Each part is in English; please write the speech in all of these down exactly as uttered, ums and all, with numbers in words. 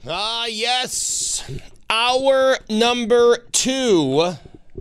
Ah, yes. Hour number two.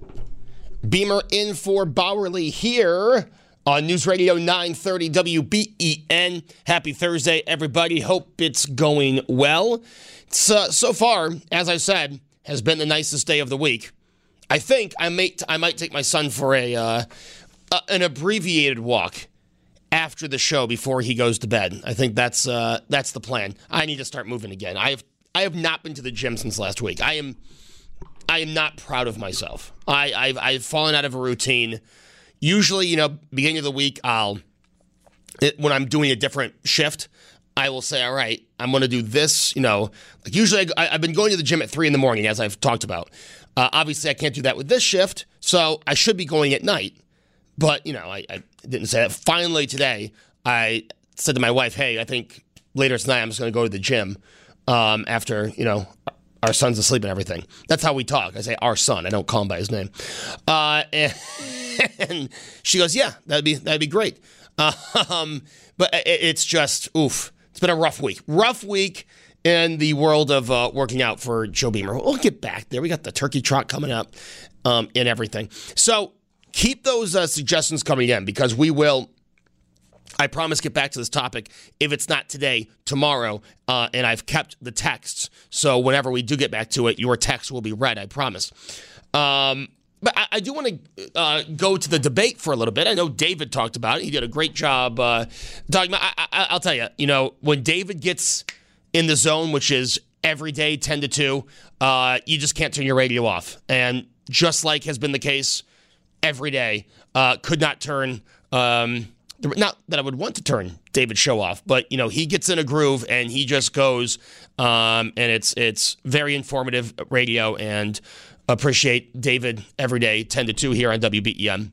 Beamer in for Bowerly here on News Radio nine thirty W B E N. Happy Thursday, everybody. Hope it's going well. It's, uh, so far, as I said, has been the nicest day of the week. I think I might I might take my son for a uh, uh, an abbreviated walk after the show before he goes to bed. I think that's uh, that's the plan. I need to start moving again. I have I have not been to the gym since last week. I am I am not proud of myself. I, I've I've fallen out of a routine. Usually, you know, beginning of the week, I'll it, when I'm doing a different shift, I will say, all right, I'm going to do this. You know, like usually I, I've been going to the gym at three in the morning, as I've talked about. Uh, obviously, I can't do that with this shift, so I should be going at night. But, you know, I, I didn't say that. Finally, today, I said to my wife, hey, I think later tonight I'm just going to go to the gym um, after, you know, our son's asleep and everything. That's how we talk. I say our son. I don't call him by his name. Uh, and, and she goes, yeah, that'd be that'd be great. Um, but it, it's just, oof. It's been a rough week. Rough week in the world of uh, working out for Joe Beamer. We'll get back there. We got the turkey trot coming up um, and everything. So keep those uh, suggestions coming in because we will, I promise, get back to this topic. If it's not today, tomorrow. Uh, and I've kept the texts. So whenever we do get back to it, your text will be read, I promise. Um, but I, I do want to uh, go to the debate for a little bit. I know David talked about it. He did a great job uh, talking about I, I, I'll tell you, you know, when David gets in the zone, which is every day, ten to two, uh, you just can't turn your radio off. And just like has been the case every day, uh, could not turn, um, not that I would want to turn David's show off, but, you know, he gets in a groove and he just goes, um, and it's it's very informative radio, and appreciate David every day, ten to two here on W B E N.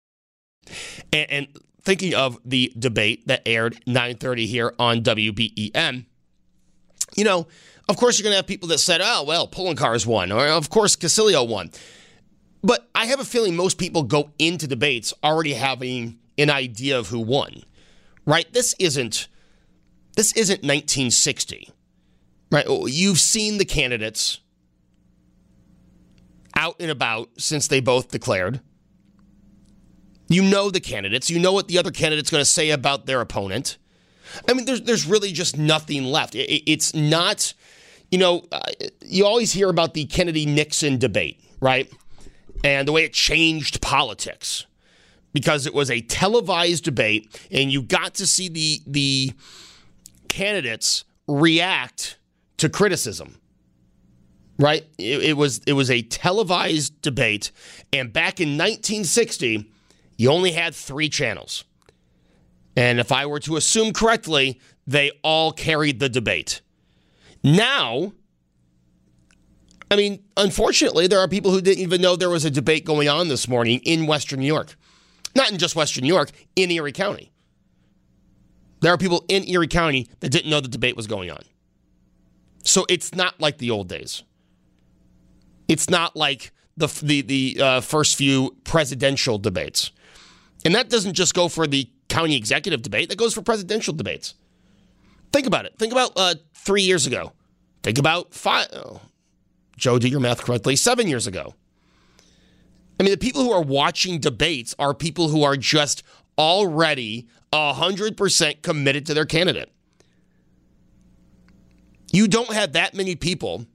And, and thinking of the debate that aired nine thirty here on W B E N, you know, of course, you're going to have people that said, oh, well, Poloncarz won, or of course, Casilio won. But I have a feeling most people go into debates already having an idea of who won, right? This isn't, this isn't nineteen sixty, right? You've seen the candidates out and about since they both declared. You know the candidates. You know what the other candidate's going to say about their opponent. I mean, there's there's really just nothing left. It, it's not, you know, uh, you always hear about the Kennedy-Nixon debate, right? And the way it changed politics because it was a televised debate and you got to see the the candidates react to criticism, right? It, it was it was a televised debate, and back in nineteen sixty, you only had three channels. And if I were to assume correctly, they all carried the debate. Now, I mean, unfortunately, there are people who didn't even know there was a debate going on this morning in Western New York. Not in just Western New York, in Erie County. There are people in Erie County that didn't know the debate was going on. So it's not like the old days. It's not like the the, the uh, first few presidential debates. And that doesn't just go for the county executive debate. That goes for presidential debates. Think about it. Think about uh, three years ago. Think about five. Oh, Joe, do your math correctly. Seven years ago. I mean, the people who are watching debates are people who are just already one hundred percent committed to their candidate. You don't have that many people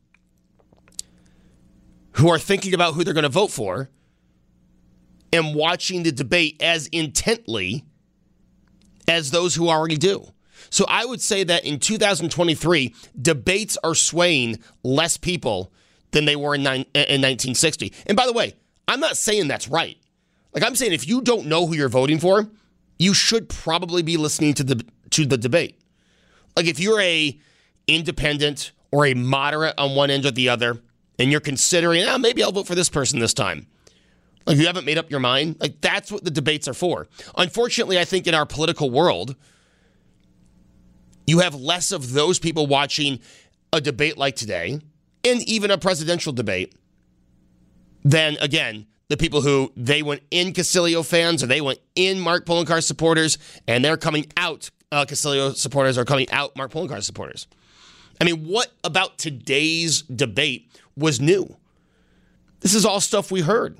who are thinking about who they're going to vote for and watching the debate as intently as those who already do. So I would say that in two thousand twenty-three, debates are swaying less people than they were in, nine, in nineteen sixty. And by the way, I'm not saying that's right. Like, I'm saying if you don't know who you're voting for, you should probably be listening to the to the debate. Like, if you're a independent or a moderate on one end or the other, and you're considering, oh, maybe I'll vote for this person this time. Like, you haven't made up your mind. Like, that's what the debates are for. Unfortunately, I think in our political world, you have less of those people watching a debate like today, and even a presidential debate, than, again, the people who they went in Casilio fans or they went in Mark Poloncarz supporters, and they're coming out, uh, Casilio supporters are coming out Mark Poloncarz supporters. I mean, what about today's debate was new? This is all stuff we heard.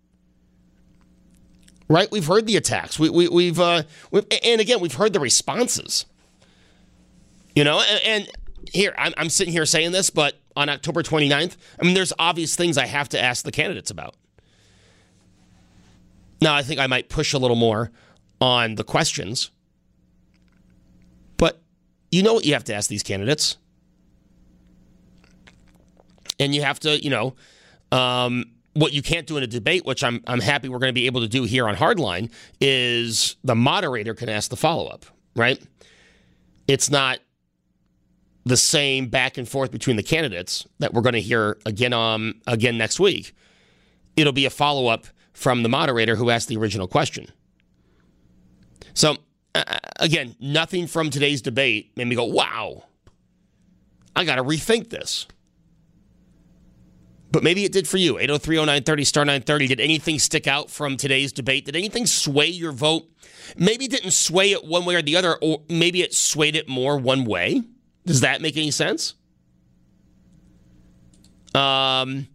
Right? We've heard the attacks. We, we, we've, uh, we've, and again, we've heard the responses. You know, and, and here, I'm, I'm sitting here saying this, but on October twenty-ninth, I mean, there's obvious things I have to ask the candidates about. Now, I think I might push a little more on the questions, but you know what you have to ask these candidates. And you have to, you know, um, what you can't do in a debate, which I'm I'm happy we're going to be able to do here on Hardline, is the moderator can ask the follow-up, right? It's not the same back and forth between the candidates that we're going to hear again um, again next week. It'll be a follow-up from the moderator who asked the original question. So, uh, again, nothing from today's debate made me go, wow, I got to rethink this. But maybe it did for you. eight oh three oh nine thirty, star nine thirty. Did anything stick out from today's debate? Did anything sway your vote? Maybe it didn't sway it one way or the other, or maybe it swayed it more one way. Does that make any sense? Um,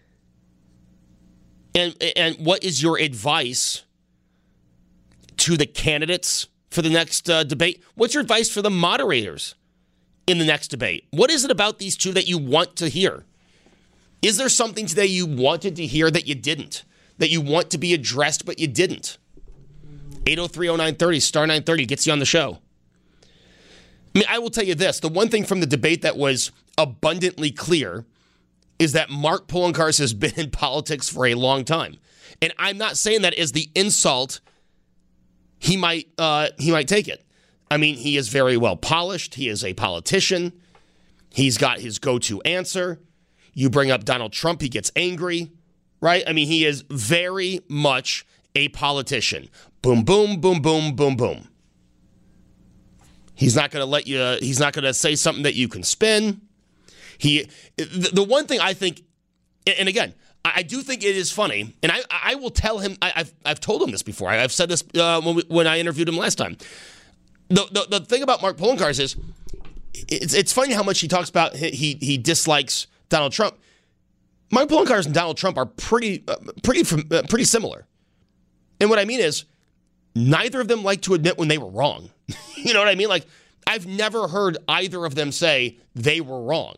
and and what is your advice to the candidates for the next uh, debate? What's your advice for the moderators in the next debate? What is it about these two that you want to hear? Is there something today you wanted to hear that you didn't? That you want to be addressed, but you didn't? eight oh three oh nine thirty, star nine thirty gets you on the show. I mean, I will tell you this. The one thing from the debate that was abundantly clear is that Mark Poloncarz has been in politics for a long time. And I'm not saying that as the insult he might uh, he might take it. I mean, he is very well polished. He is a politician. He's got his go-to answer. You bring up Donald Trump, he gets angry, right? I mean, he is very much a politician. Boom, boom, boom, boom, boom, boom. He's not going to let you, he's not going to say something that you can spin. He, the, the one thing I think, and again, I do think it is funny, and I, I will tell him, I, I've, I've told him this before. I've said this uh, when, we, when I interviewed him last time. The, the, the thing about Mark Poloncarz is, it's, it's funny how much he talks about, he, he dislikes Donald Trump. Mark Poloncarz and Donald Trump are pretty, uh, pretty, uh, pretty similar. And what I mean is, neither of them like to admit when they were wrong. You know what I mean? Like, I've never heard either of them say they were wrong.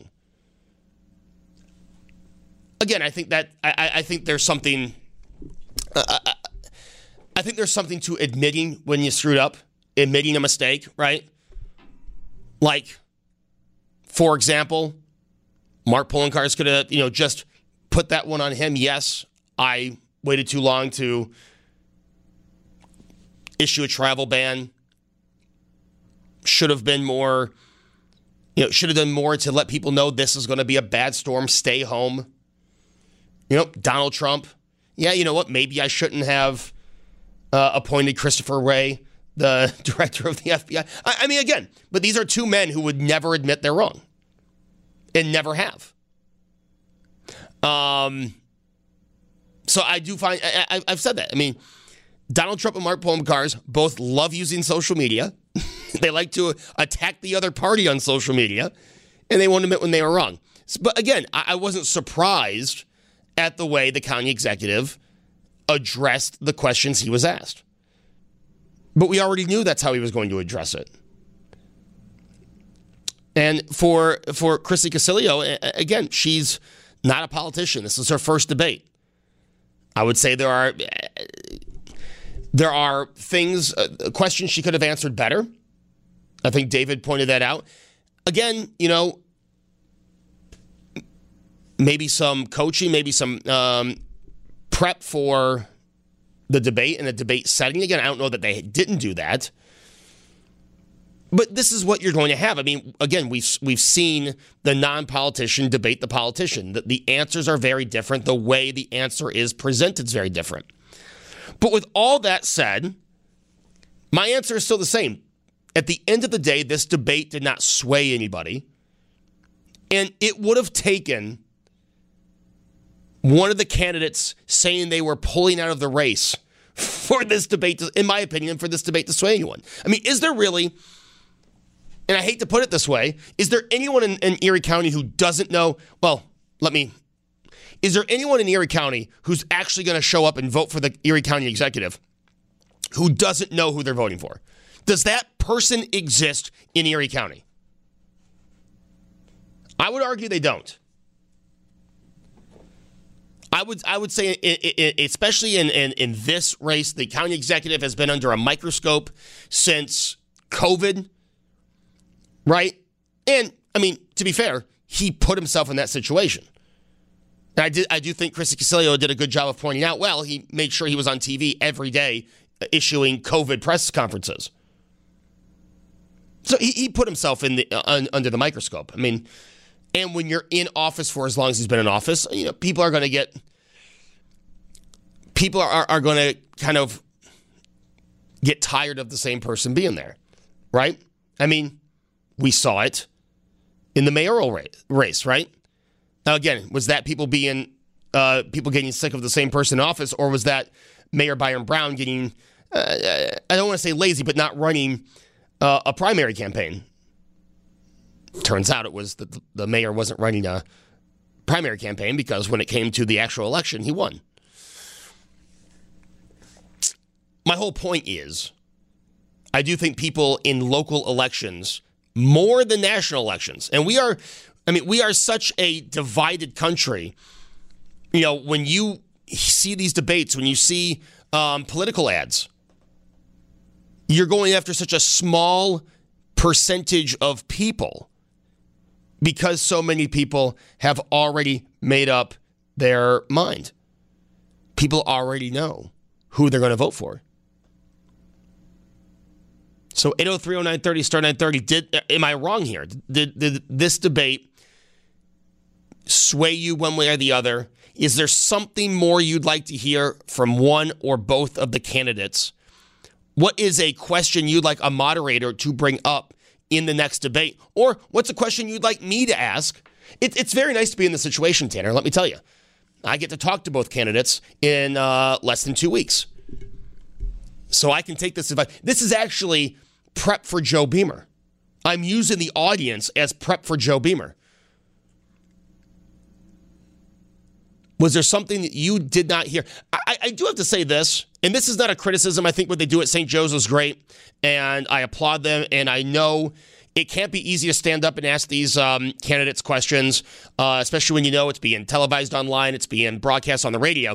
Again, I think that I, I think there's something. Uh, I think there's something to admitting when you screwed up, admitting a mistake, right? Like, for example, Mark Poloncarz could have, you know, just put that one on him. Yes, I waited too long to issue a travel ban. Should have been more, you know, should have done more to let people know this is going to be a bad storm. Stay home. You know, Donald Trump. Yeah, you know what? Maybe I shouldn't have uh, appointed Christopher Wray, the director of the F B I. I. I mean, again, but these are two men who would never admit they're wrong. And never have. Um, so I do find, I, I, I've said that. I mean, Donald Trump and Mark Poloncarz both love using social media. They like to attack the other party on social media. And they won't admit when they were wrong. But again, I, I wasn't surprised at the way the county executive addressed the questions he was asked. But we already knew that's how he was going to address it. And for for Christy Casilio, again, she's not a politician. This is her first debate. I would say there are there are things, uh, questions she could have answered better. I think David pointed that out. Again, you know, maybe some coaching, maybe some um, prep for the debate in a debate setting. Again, I don't know that they didn't do that. But this is what you're going to have. I mean, again, we've we've seen the non-politician debate the politician. The, the answers are very different. The way the answer is presented is very different. But with all that said, my answer is still the same. At the end of the day, this debate did not sway anybody. And it would have taken one of the candidates saying they were pulling out of the race for this debate, to, in my opinion, for this debate to sway anyone. I mean, is there really... and I hate to put it this way, is there anyone in, in Erie County who doesn't know? Well, let me. Is there anyone in Erie County who's actually going to show up and vote for the Erie County executive who doesn't know who they're voting for? Does that person exist in Erie County? I would argue they don't. I would I would say, especially in, in, in this race, the county executive has been under a microscope since COVID, right? And, I mean, to be fair, he put himself in that situation. And I, did, I do think Christy Casilio did a good job of pointing out, well, he made sure he was on T V every day issuing COVID press conferences. So he, he put himself in the uh, under the microscope. I mean, and when you're in office for as long as he's been in office, you know, people are going to get, people are, are going to kind of get tired of the same person being there, right? I mean, we saw it in the mayoral race, right? Now, again, was that people being, uh, people getting sick of the same person in office, or was that Mayor Byron Brown getting, uh, I don't want to say lazy, but not running uh, a primary campaign? Turns out it was that the mayor wasn't running a primary campaign because when it came to the actual election, he won. My whole point is, I do think people in local elections, more than national elections, and we are, I mean, we are such a divided country. You know, when you see these debates, when you see um, political ads, you're going after such a small percentage of people because so many people have already made up their mind. People already know who they're going to vote for. So eight oh three oh nine thirty, star nine thirty, did, am I wrong here? Did, did this debate sway you one way or the other? Is there something more you'd like to hear from one or both of the candidates? What is a question you'd like a moderator to bring up in the next debate? Or what's a question you'd like me to ask? It, it's very nice to be in this situation, Tanner, let me tell you. I get to talk to both candidates in uh, less than two weeks. So I can take this advice. This is actually prep for Joe Beamer. I'm using the audience as prep for Joe Beamer. Was there something that you did not hear? I, I do have to say this, and this is not a criticism. I think what they do at Saint Joe's is great, and I applaud them, and I know it can't be easy to stand up and ask these um, candidates questions, uh, especially when you know it's being televised online, it's being broadcast on the radio.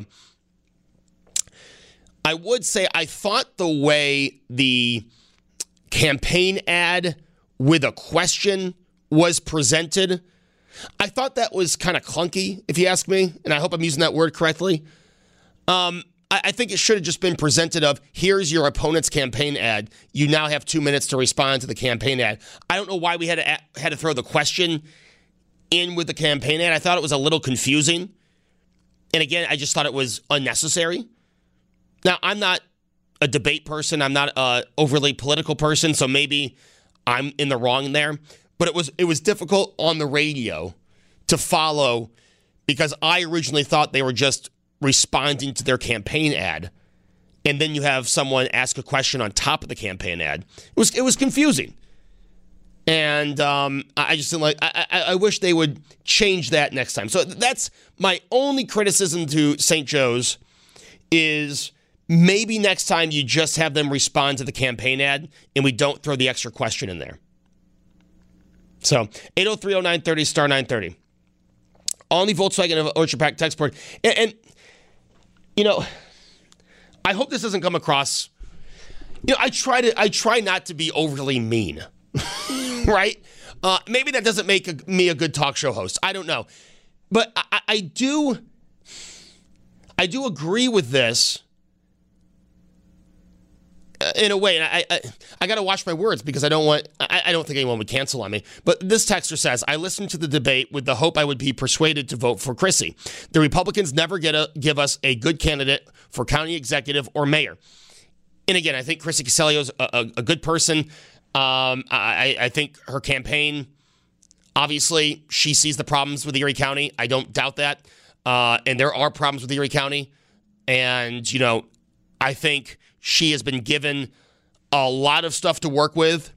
I would say I thought the way the campaign ad with a question was presented, I thought that was kind of clunky, if you ask me, and I hope I'm using that word correctly. Um, I, I think it should have just been presented of, here's your opponent's campaign ad. You now have two minutes to respond to the campaign ad. I don't know why we had to, had to throw the question in with the campaign ad. I thought it was a little confusing. And again, I just thought it was unnecessary. Now, I'm not a debate person. I'm not an overly political person, so maybe I'm in the wrong there. But it was it was difficult on the radio to follow because I originally thought they were just responding to their campaign ad. And then you have someone ask a question on top of the campaign ad. It was it was confusing. And um, I just didn't like, I, I, I wish they would change that next time. So that's my only criticism to Saint Joe's is maybe next time you just have them respond to the campaign ad and we don't throw the extra question in there. So, eight oh three oh nine thirty, star nine thirty. On the Volkswagen of Orchard Park text board. And, and, you know, I hope this doesn't come across, you know, I try to, I try not to be overly mean, right? Uh, maybe that doesn't make a, me a good talk show host. I don't know. But I, I do, I do agree with this in a way, and I I, I got to watch my words because I don't want, I, I don't think anyone would cancel on me. But this texter says, I listened to the debate with the hope I would be persuaded to vote for Chrissy. The Republicans never get a, give us a good candidate for county executive or mayor. And again, I think Chrissy Casilio is a, a, a good person. Um, I, I think her campaign, obviously, she sees the problems with Erie County. I don't doubt that. Uh, and there are problems with Erie County. And, you know, I think she has been given a lot of stuff to work with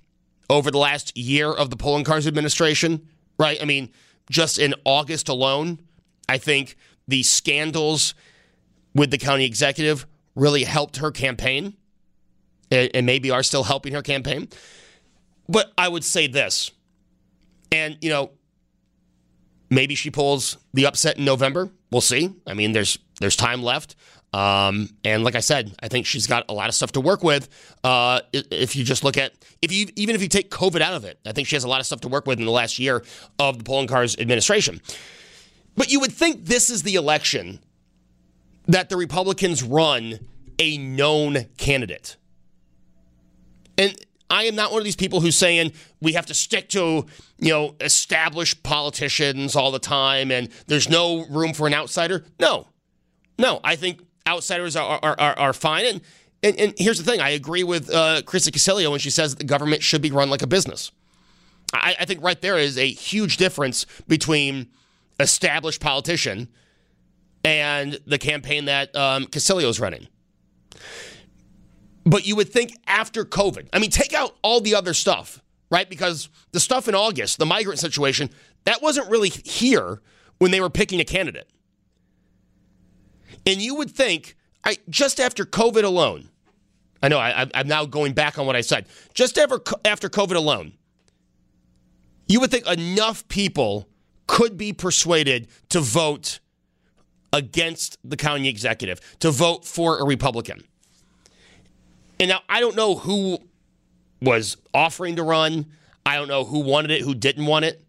over the last year of the Poloncarz administration, right? I mean, just in August alone, I think the scandals with the county executive really helped her campaign and, and maybe are still helping her campaign. But I would say this, and, you know, maybe she pulls the upset in November. We'll see. I mean, there's there's time left. Um, and like I said, I think she's got a lot of stuff to work with. Uh, if you just look at, if you even if you take COVID out of it, I think she has a lot of stuff to work with in the last year of the Poloncarz administration. But you would think this is the election that the Republicans run a known candidate. And I am not one of these people who's saying we have to stick to, you know, established politicians all the time and there's no room for an outsider. No, no, I think outsiders are are, are, are fine. And, and and here's the thing. I agree with uh, Krista Casilio when she says that the government should be run like a business. I, I think right there is a huge difference between established politician and the campaign that um, Casilio's running. But you would think after COVID, I mean, take out all the other stuff, right? Because the stuff in August, the migrant situation, that wasn't really here when they were picking a candidate. And you would think, I, just after COVID alone, I know I, I'm now going back on what I said, just after, after COVID alone, you would think enough people could be persuaded to vote against the county executive, to vote for a Republican. And now I don't know who was offering to run. I don't know who wanted it, who didn't want it.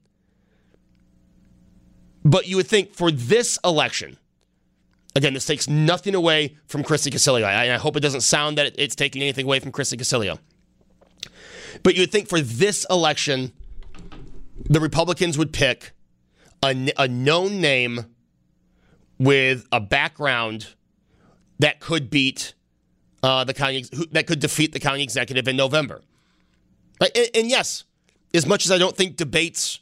But you would think for this election, again, this takes nothing away from Krista Casilio. I, I hope it doesn't sound that it's taking anything away from Krista Casilio. But you would think for this election, the Republicans would pick a, a known name with a background that could beat uh, the county, that could defeat the county executive in November. Right? And, and yes, as much as I don't think debates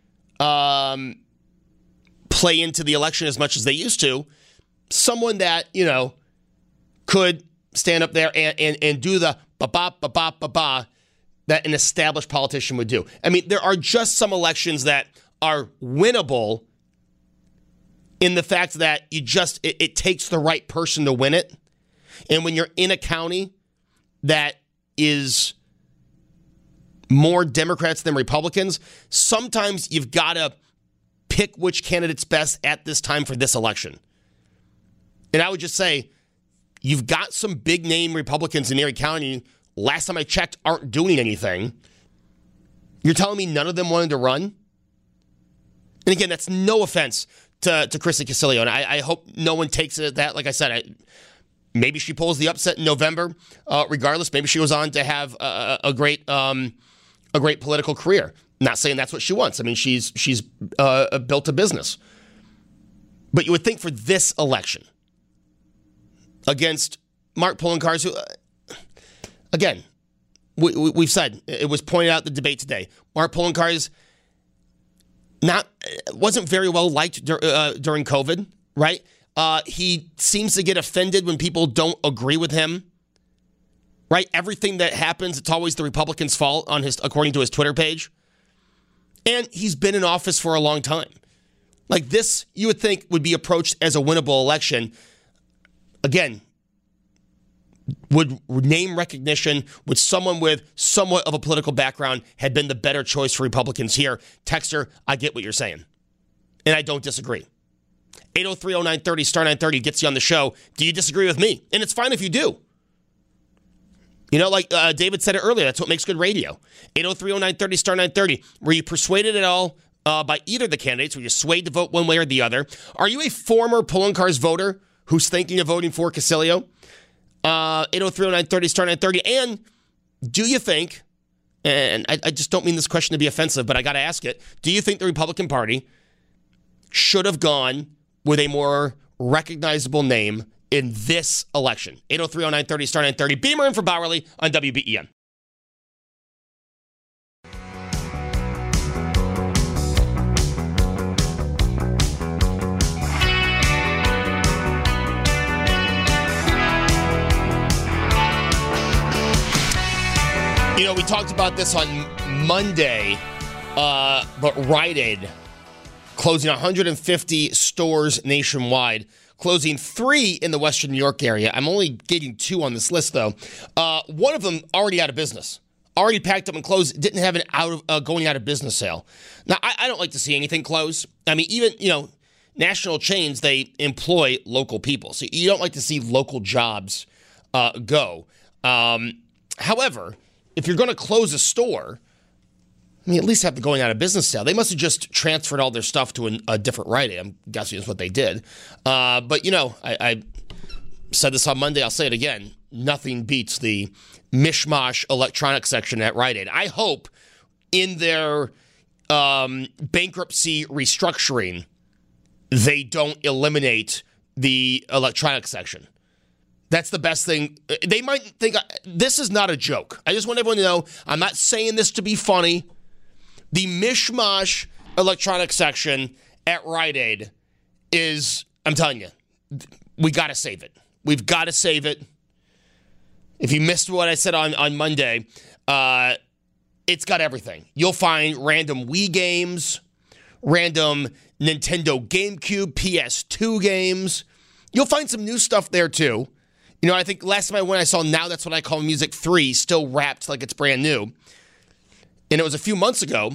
um, play into the election as much as they used to, someone that, you know, could stand up there and, and, and do the ba-ba, ba-ba, ba-ba that an established politician would do. I mean, there are just some elections that are winnable in the fact that you just, it, it takes the right person to win it. And when you're in a county that is more Democrats than Republicans, sometimes you've got to pick which candidate's best at this time for this election. And I would just say, you've got some big name Republicans in Erie County, last time I checked, aren't doing anything. You're telling me none of them wanted to run? And again, that's no offense to, to Krista Casilio, and I, I hope no one takes it at that. Like I said, I, maybe she pulls the upset in November. Uh, regardless, maybe she goes on to have a, a great um, a great political career. Not saying that's what she wants. I mean, she's she's uh, built a business. But you would think for this election against Mark Poloncarz, who, uh, again, we, we, we've said, it was pointed out in the debate today, Mark Poloncarz not wasn't very well liked dur- uh, during COVID, right? Uh, he seems to get offended when people don't agree with him, right? Everything that happens, it's always the Republicans' fault, on his, according to his Twitter page. And he's been in office for a long time. Like this, you would think would be approached as a winnable election. Again, would name recognition with someone with somewhat of a political background had been the better choice for Republicans here. Texter, I get what you're saying. And I don't disagree. eight oh three oh nine thirty, star nine thirty gets you on the show. Do you disagree with me? And it's fine if you do. You know, like uh, David said it earlier, that's what makes good radio. eight oh three oh nine thirty, star nine thirty. Were you persuaded at all uh, by either of the candidates? Were you swayed to vote one way or the other? Are you a former Poloncarz voter who's thinking of voting for Casilio? Uh, eight oh three oh nine thirty, star nine thirty. And do you think, and I, I just don't mean this question to be offensive, but I got to ask it, do you think the Republican Party should have gone with a more recognizable name in this election? eight oh three oh nine thirty, star nine thirty. Beamer in for Bowerly on W B E N. You know, we talked about this on Monday, uh, but Rite Aid closing one hundred fifty stores nationwide, closing three in the Western New York area. I'm only getting two on this list, though. Uh, one of them already out of business. Already packed up and closed, didn't have an out of uh, going out of business sale. Now, I, I don't like to see anything close. I mean, even, you know, national chains, they employ local people. So you don't like to see local jobs uh, go. Um, however, if you're going to close a store, I mean, at least have the going out of business sale. They must have just transferred all their stuff to an, a different Rite Aid. I'm guessing is what they did. Uh, but, you know, I, I said this on Monday. I'll say it again. Nothing beats the mishmash electronics section at Rite Aid. I hope in their um, bankruptcy restructuring, they don't eliminate the electronics section. That's the best thing. They might think, this is not a joke. I just want everyone to know, I'm not saying this to be funny. The mishmash electronics section at Rite Aid is, I'm telling you, we got to save it. We've got to save it. If you missed what I said on, on Monday, uh, it's got everything. You'll find random Wii games, random Nintendo GameCube, P S two games. You'll find some new stuff there, too. You know, I think last time I went, I saw Now That's What I Call Music three, still wrapped like it's brand new. And it was a few months ago,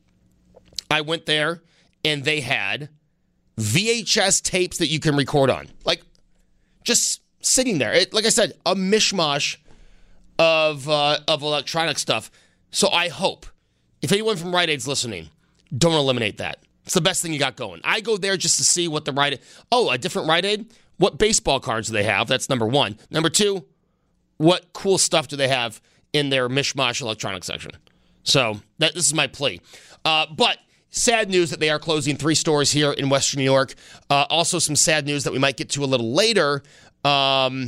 I went there, and they had V H S tapes that you can record on. Like, just sitting there. It, like I said, a mishmash of uh, of electronic stuff. So I hope, if anyone from Rite Aid's listening, don't eliminate that. It's the best thing you got going. I go there just to see what the Rite Aid... Oh, a different Rite Aid? What baseball cards do they have? That's number one. Number two, what cool stuff do they have in their mishmash electronic section? So that this is my plea. Uh, but sad news that they are closing three stores here in Western New York. Uh, also some sad news that we might get to a little later. Um,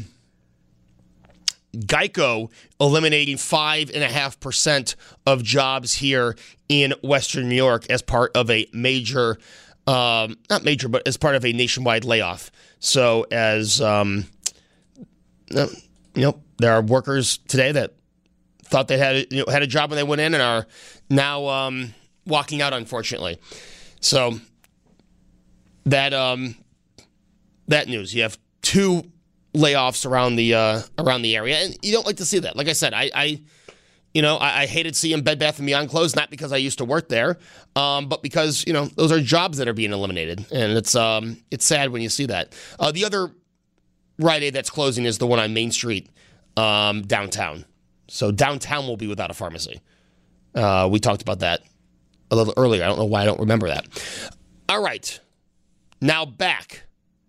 Geico eliminating five point five percent of jobs here in Western New York as part of a major, um, not major, but as part of a nationwide layoff. So as, um, you know, there are workers today that thought they had, you know, had a job when they went in and are now um, walking out, unfortunately. So that um, that news, you have two layoffs around the uh, around the area, and you don't like to see that. Like I said, I, I you know, I, I hated seeing Bed Bath and Beyond closed, not because I used to work there, um, but because, you know, those are jobs that are being eliminated, and it's um, it's sad when you see that. Uh, the other Rite Aid that's closing is the one on Main Street um, downtown. So downtown will be without a pharmacy. Uh, we talked about that a little earlier. I don't know why I don't remember that. All right, now back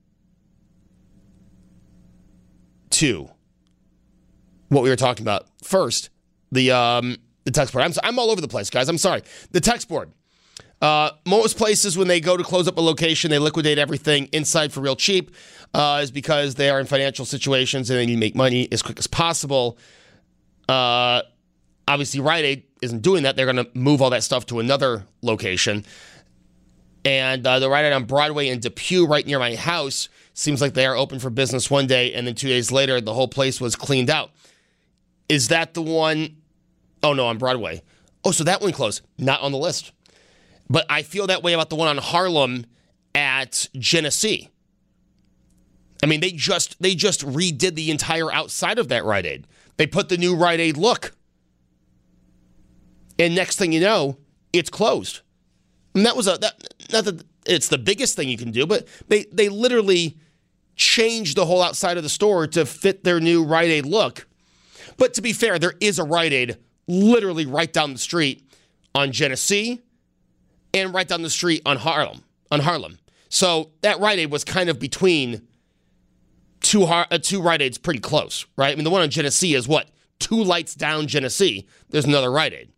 to what we were talking about. First, the um, the text board. I'm, I'm all over the place, guys. I'm sorry. The text board. Uh, most places, when they go to close up a location, they liquidate everything inside for real cheap, uh, is because they are in financial situations and they need to make money as quick as possible. Uh, obviously, Rite Aid isn't doing that. They're going to move all that stuff to another location. And uh, the Rite Aid on Broadway in Depew, right near my house, seems like they are open for business one day, and then two days later, the whole place was cleaned out. Is that the one? Oh, no, on Broadway. Oh, so that one closed. Not on the list. But I feel that way about the one on Harlem at Genesee. I mean, they just they just redid the entire outside of that Rite Aid. They put the new Rite Aid look. And next thing you know, it's closed. And that was a that not that it's the biggest thing you can do, but they they literally changed the whole outside of the store to fit their new Rite Aid look. But to be fair, there is a Rite Aid literally right down the street on Genesee and right down the street on Harlem. On Harlem. So that Rite Aid was kind of between two uh, two Rite Aids pretty close, right? I mean, the one on Genesee is what? Two lights down Genesee, there's another Rite Aid.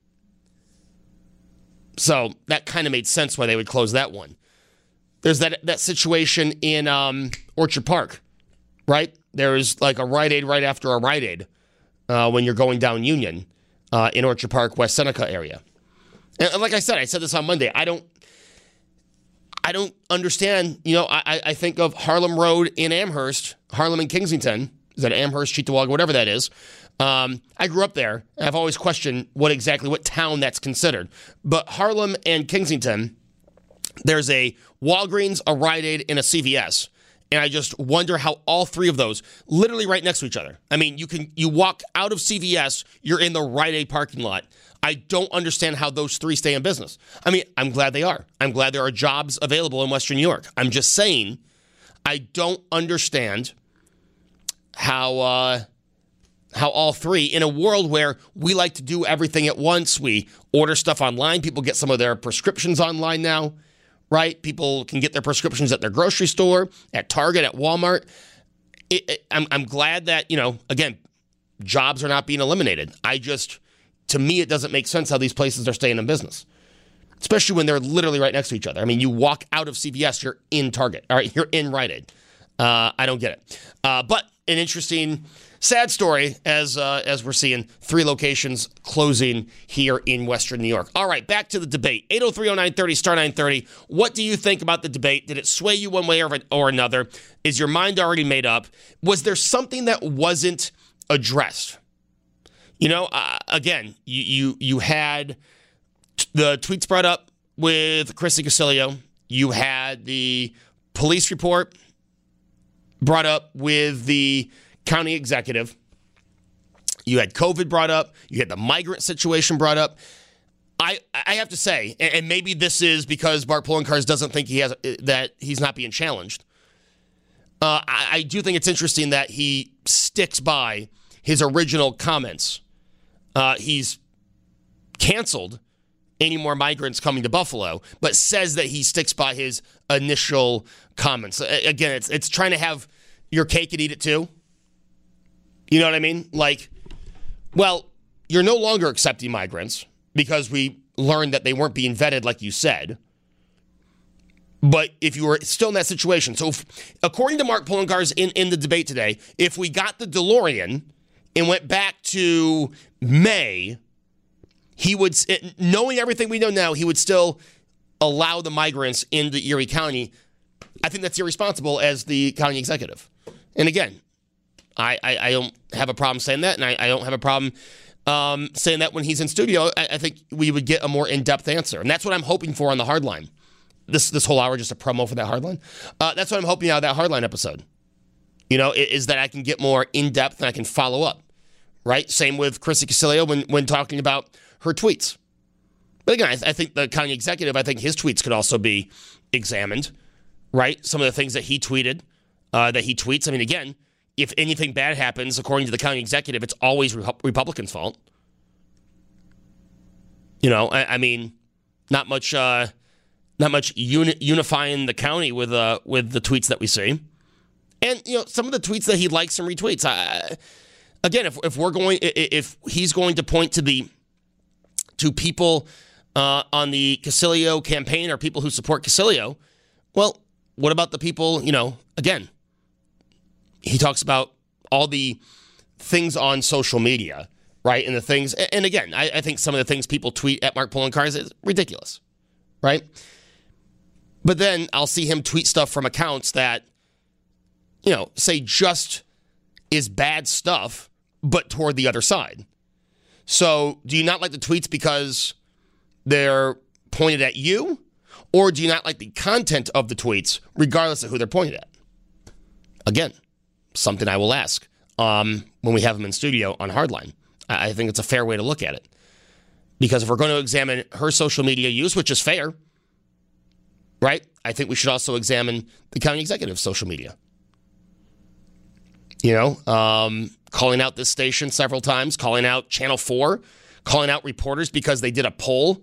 So that kind of made sense why they would close that one. There's that that situation in um, Orchard Park, right? There's like a Rite Aid right after a Rite Aid uh, when you're going down Union uh, in Orchard Park, West Seneca area. And like I said, I said this on Monday. I don't, I don't understand. You know, I, I think of Harlem Road in Amherst, Harlem and Kensington. Is that Amherst, Cheektowaga, whatever that is? Um, I grew up there, and I've always questioned what exactly what town that's considered. But Harlem and Kensington, there's a Walgreens, a Rite Aid, and a C V S. And I just wonder how all three of those, literally right next to each other. I mean, you can you walk out of C V S, you're in the Rite Aid parking lot. I don't understand how those three stay in business. I mean, I'm glad they are. I'm glad there are jobs available in Western New York. I'm just saying, I don't understand how uh, how all three, in a world where we like to do everything at once, we order stuff online. People get some of their prescriptions online now. Right? People can get their prescriptions at their grocery store, at Target, at Walmart. It, it, I'm, I'm glad that, you know, again, jobs are not being eliminated. I just, to me, it doesn't make sense how these places are staying in business, especially when they're literally right next to each other. I mean, you walk out of C V S, you're in Target. All right, you're in Rite Aid. Uh, I don't get it. Uh, but an interesting, sad story as uh, as we're seeing three locations closing here in Western New York. All right, back to the debate. eight oh three oh nine thirty, star nine thirty. What do you think about the debate? Did it sway you one way or, or another? Is your mind already made up? Was there something that wasn't addressed? You know, uh, again, you, you, you had t- the tweets brought up with Christy Casilio. You had the police report brought up with the county executive. You had COVID brought up. You had the migrant situation brought up. I I have to say, and maybe this is because Bart Poloncarz doesn't think he has that he's not being challenged. Uh, I, I do think it's interesting that he sticks by his original comments. Uh, he's canceled any more migrants coming to Buffalo, but says that he sticks by his initial comments. Again, it's it's trying to have your cake and eat it too. You know what I mean? Like, well, you're no longer accepting migrants because we learned that they weren't being vetted like you said. But if you were still in that situation, so if, according to Mark Poloncarz in, in the debate today, if we got the DeLorean and went back to May, he would, knowing everything we know now, he would still allow the migrants into Erie County. I think that's irresponsible as the county executive. And again, I, I, I don't have a problem saying that, and I, I don't have a problem um, saying that when he's in studio. I, I think we would get a more in-depth answer. And that's what I'm hoping for on the Hardline. This this whole hour just a promo for that Hardline. Uh, that's what I'm hoping out of that Hardline episode. You know, is, is that I can get more in-depth and I can follow up. Right? Same with Christy Casilio when, when talking about her tweets. But again, I, th- I think the county executive, I think his tweets could also be examined. Right? Some of the things that he tweeted, uh, that he tweets. I mean, again, if anything bad happens, according to the county executive, it's always Repu- Republicans' fault. You know, I, I mean, not much, uh, not much uni- unifying the county with uh, with the tweets that we see, and you know, some of the tweets that he likes and retweets. I, again, if if we're going, if he's going to point to the to people uh, on the Casilio campaign or people who support Casilio, well, what about the people? You know, again. He talks about all the things on social media, right? And the things, and again, I, I think some of the things people tweet at Mark Poloncarz is ridiculous, right? But then I'll see him tweet stuff from accounts that, you know, say just is bad stuff, but toward the other side. So do you not like the tweets because they're pointed at you? Or do you not like the content of the tweets, regardless of who they're pointed at? Again, something I will ask um, when we have him in studio on Hardline. I, I think it's a fair way to look at it. Because if we're going to examine her social media use, which is fair, right? I think we should also examine the county executive's social media. You know, um, calling out this station several times, calling out Channel four, calling out reporters because they did a poll.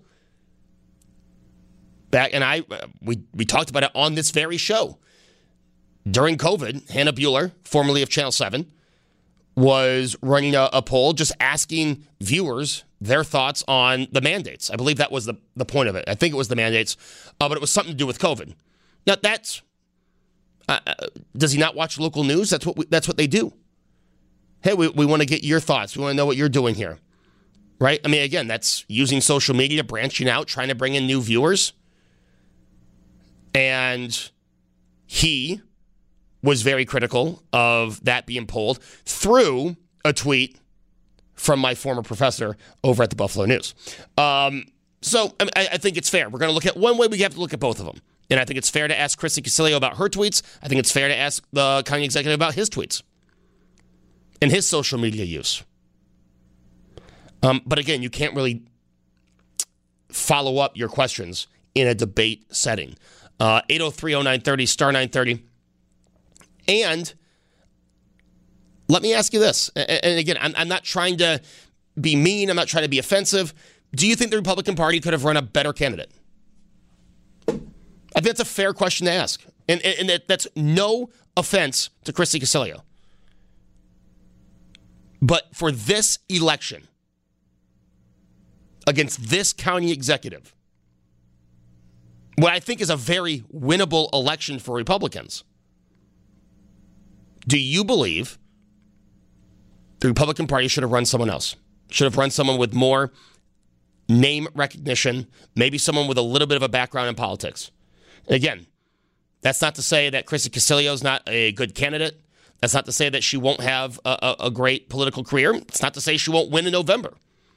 Back, and I, we, we talked about it on this very show. During COVID, Hannah Buehler, formerly of Channel seven, was running a, a poll just asking viewers their thoughts on the mandates. I believe that was the, the point of it. I think it was the mandates, uh, but it was something to do with COVID. Now, that's, uh, does he not watch local news? That's what we, that's what they do. Hey, we, we want to get your thoughts. We want to know what you're doing here. Right? I mean, again, that's using social media, branching out, trying to bring in new viewers. And he was very critical of that being polled through a tweet from my former professor over at the Buffalo News. Um, so I, I think it's fair. We're going to look at one way. We have to look at both of them. And I think it's fair to ask Christy Casilio about her tweets. I think it's fair to ask the county executive about his tweets and his social media use. Um, but again, you can't really follow up your questions in a debate setting. Uh, eight oh three oh nine thirty, star nine thirty. And let me ask you this. And again, I'm, I'm not trying to be mean. I'm not trying to be offensive. Do you think the Republican Party could have run a better candidate? I think that's a fair question to ask. And, and, and that's no offense to Christy Casilio. But for this election, against this county executive, what I think is a very winnable election for Republicans, do you believe the Republican Party should have run someone else? Should have run someone with more name recognition, maybe someone with a little bit of a background in politics? And again, that's not to say that Christy Casilio is not a good candidate. That's not to say that she won't have a, a, a great political career. It's not to say she won't win in November.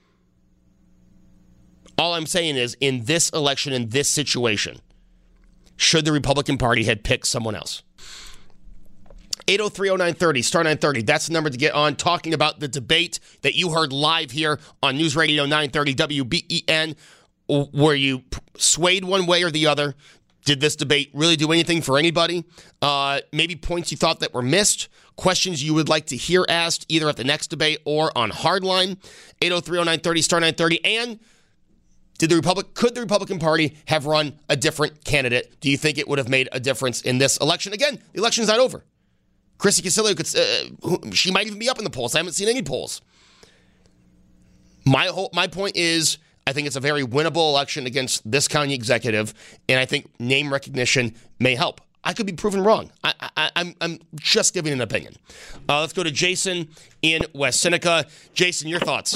All I'm saying is, in this election, in this situation, should the Republican Party had picked someone else? eight oh three oh nine thirty, star nine thirty. That's the number to get on, talking about the debate that you heard live here on News Radio nine thirty W B E N, where you swayed one way or the other. Did this debate really do anything for anybody? Uh, maybe points you thought that were missed, questions you would like to hear asked either at the next debate or on Hardline. eight oh three oh nine thirty, star nine thirty. And did the Republic, could the Republican Party have run a different candidate? Do you think it would have made a difference in this election? Again, the election's not over. Christy Casilio could, uh, she might even be up in the polls. I haven't seen any polls. My whole, my point is, I think it's a very winnable election against this county executive, and I think name recognition may help. I could be proven wrong. I, I, I'm, I'm just giving an opinion. Uh, let's go to Jason in West Seneca. Jason, your thoughts?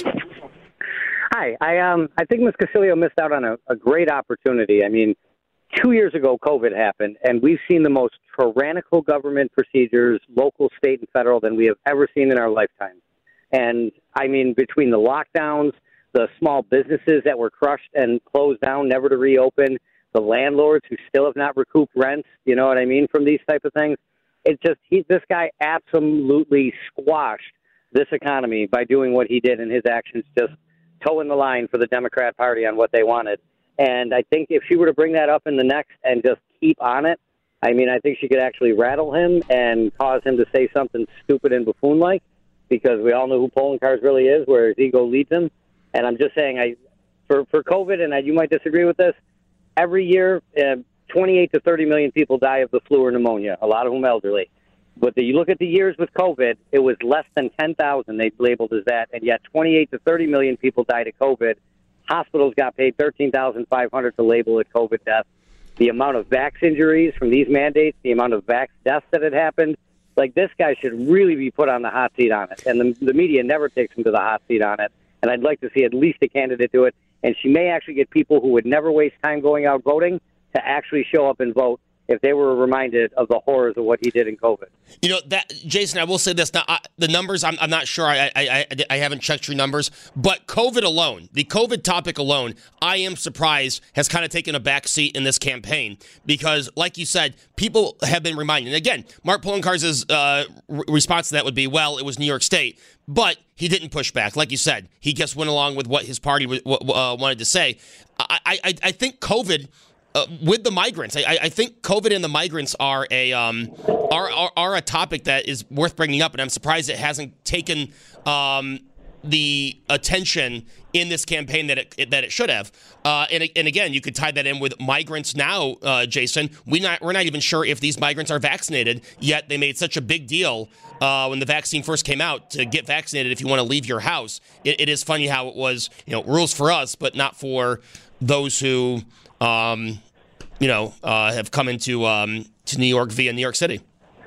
Hi. I um I think Miz Casilio missed out on a, a great opportunity. I mean, two years ago, COVID happened, and we've seen the most tyrannical government procedures, local, state, and federal, than we have ever seen in our lifetime. And, I mean, between the lockdowns, the small businesses that were crushed and closed down, never to reopen, the landlords who still have not recouped rents, you know what I mean, from these type of things. It just, he, this guy absolutely squashed this economy by doing what he did, and his actions just toeing the line for the Democrat Party on what they wanted. And I think if she were to bring that up in the next and just keep on it, I mean, I think she could actually rattle him and cause him to say something stupid and buffoon-like, because we all know who Poloncarz really is, where his ego leads him. And I'm just saying, I for, for COVID, and I, you might disagree with this, every year, uh, twenty-eight to thirty million people die of the flu or pneumonia, a lot of them elderly. But the, you look at the years with COVID, it was less than ten thousand they labeled as that, and yet twenty-eight to thirty million people died of COVID. Hospitals got paid thirteen thousand five hundred dollars to label it COVID death. The amount of vax injuries from these mandates, the amount of vax deaths that had happened, like, this guy should really be put on the hot seat on it. And the, the media never takes him to the hot seat on it. And I'd like to see at least a candidate do it. And she may actually get people who would never waste time going out voting to actually show up and vote if they were reminded of the horrors of what he did in COVID. You know, that, Jason, I will say this. Now, I, the numbers, I'm, I'm not sure. I, I, I, I haven't checked your numbers. But COVID alone, the COVID topic alone, I am surprised has kind of taken a back seat in this campaign. Because, like you said, people have been reminded. And again, Mark Poloncarz's uh, re- response to that would be, well, it was New York State. But he didn't push back. Like you said, he just went along with what his party w- w- uh, wanted to say. I, I, I think COVID... Uh, with the migrants, I, I think COVID and the migrants are a um, are, are are a topic that is worth bringing up, and I'm surprised it hasn't taken um, the attention in this campaign that it that it should have. Uh, and and again, you could tie that in with migrants now, uh, Jason. We not we're not even sure if these migrants are vaccinated yet. They made such a big deal uh, when the vaccine first came out to get vaccinated if you want to leave your house. It, it is funny how it was, you know, rules for us, but not for those who. Um, you know, uh, have come into um, to New York via New York City.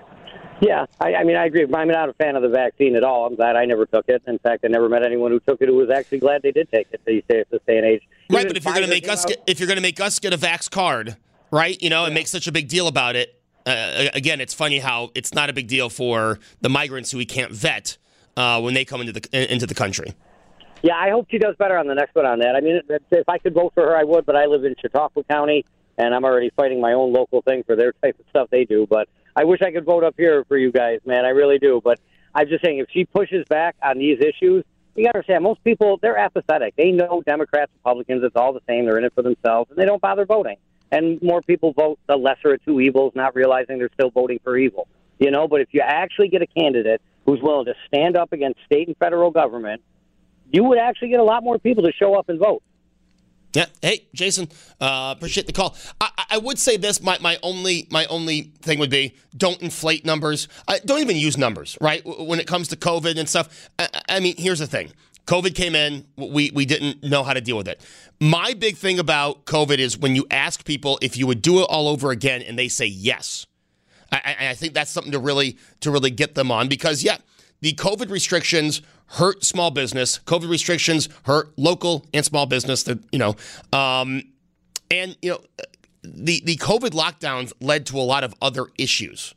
Yeah, I, I mean, I agree. I'm not a fan of the vaccine at all. I'm glad I never took it. In fact, I never met anyone who took it who was actually glad they did take it these days, this day and age. Right, Even but if you're going to make us get, if you're going to make us get a vax card, right, you know, and yeah. make such a big deal about it, uh, again, it's funny how it's not a big deal for the migrants who we can't vet uh, when they come into the into the country. Yeah, I hope she does better on the next one on that. I mean, if I could vote for her, I would, but I live in Chautauqua County, and I'm already fighting my own local thing for their type of stuff they do. But I wish I could vote up here for you guys, man. I really do. But I'm just saying, if she pushes back on these issues, you got to understand, most people, they're apathetic. They know Democrats, Republicans, it's all the same. They're in it for themselves, and they don't bother voting. And more people vote the lesser of two evils, not realizing they're still voting for evil. You know, but if you actually get a candidate who's willing to stand up against state and federal government, you would actually get a lot more people to show up and vote. Yeah. Hey, Jason, uh, appreciate the call. I, I would say this, my, my only my only thing would be don't inflate numbers. I, don't even use numbers, right? When it comes to COVID and stuff. I, I mean, here's the thing. COVID came in. We, we didn't know how to deal with it. My big thing about COVID is when you ask people if you would do it all over again and they say yes. I, I think that's something to really to really get them on because, yeah, the COVID restrictions hurt small business. COVID restrictions hurt local and small business. That you know, um, and you know, the the COVID lockdowns led to a lot of other issues,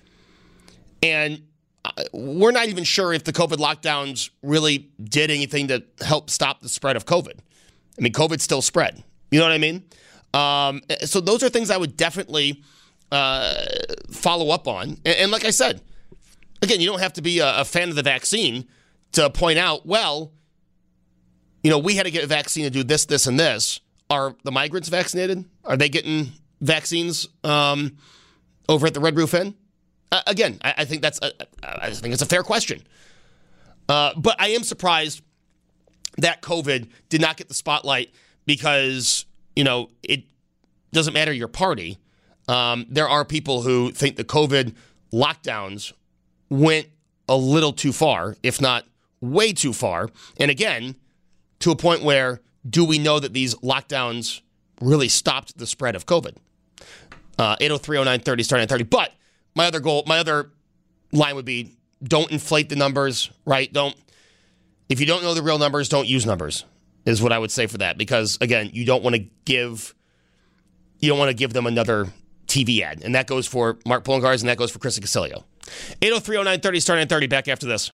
and we're not even sure if the COVID lockdowns really did anything to help stop the spread of COVID. I mean, COVID still spread. You know what I mean? Um, so those are things I would definitely uh, follow up on. And, and like I said. Again, you don't have to be a, a fan of the vaccine to point out, well, you know, we had to get a vaccine to do this, this, and this. Are the migrants vaccinated? Are they getting vaccines um, over at the Red Roof Inn? Uh, again, I, I think that's a, I think it's a fair question. Uh, but I am surprised that COVID did not get the spotlight because, you know, it doesn't matter your party. Um, there are people who think the COVID lockdowns went a little too far, if not way too far. And again, to a point where do we know that these lockdowns really stopped the spread of COVID? Uh, eight oh three oh nine thirty, starting at thirty. But my other goal, my other line would be don't inflate the numbers, right? Don't, if you don't know the real numbers, don't use numbers is what I would say for that. Because again, you don't want to give, you don't want to give them another T V ad. And that goes for Mark Poloncarz and that goes for Kristen Casilio. eight oh three oh nine thirty, starting at thirty, back after this.